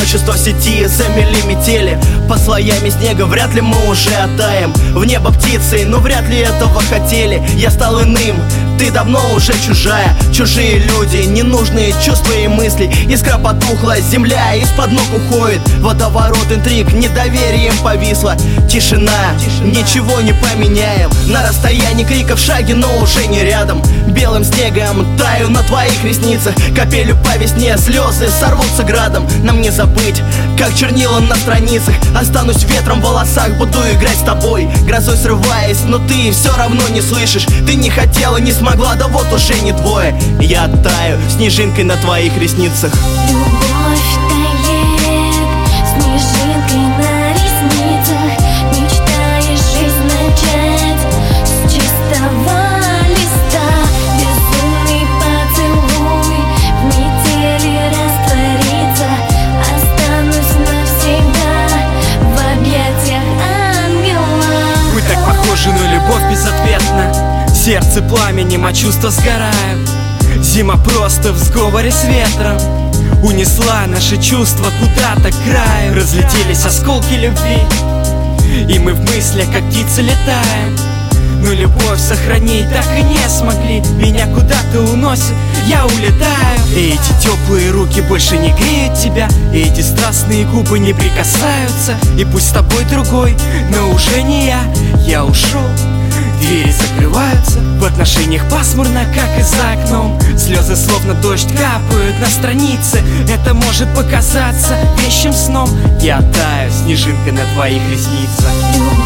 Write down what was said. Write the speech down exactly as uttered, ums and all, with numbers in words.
одиночество в сети замели метели. Под слоями снега вряд ли мы уже оттаем. В небо птицей, но вряд ли этого хотели. Я стал иным, ты давно уже чужая. Чужие люди, ненужные чувства и мысли. Искра потухла, земля из-под ног уходит. Водоворот интриг, недоверием повисла. Тишина, ничего не поменяем. На расстоянии криков шаги, но уже не рядом. Белым снегом таю на твоих ресницах. Капелью по весне слезы сорвутся градом. Нам не забыть, как чернила на страницах. Останусь ветром в волосах, буду играть с тобой, грозой срываясь, но ты все равно не слышишь. Ты не хотела, не смогла, да вот уже не двое. Я таю снежинкой на твоих ресницах. Любовь тает снежинкой на ресницах. Мечтаешь жизнь начать с чистого листа. Безумный поцелуй в метели растворится. Останусь навсегда в объятиях ангела. Мы так похожи, но любовь безответна. Сердце пламенем, а чувства сгорают. Зима просто в сговоре с ветром унесла наши чувства куда-то к краю. Разлетелись осколки любви, и мы в мыслях, как птицы, летаем. Но любовь сохранить так и не смогли. Меня куда-то уносит, я улетаю. И эти теплые руки больше не греют тебя, и эти страстные губы не прикасаются. И пусть с тобой другой, но уже не я. Я ушел, двери закрываются. В отношениях пасмурно, как и за окном. Слезы словно дождь капают на странице. Это может показаться вещим сном. Я таю снежинкой на твоих ресницах.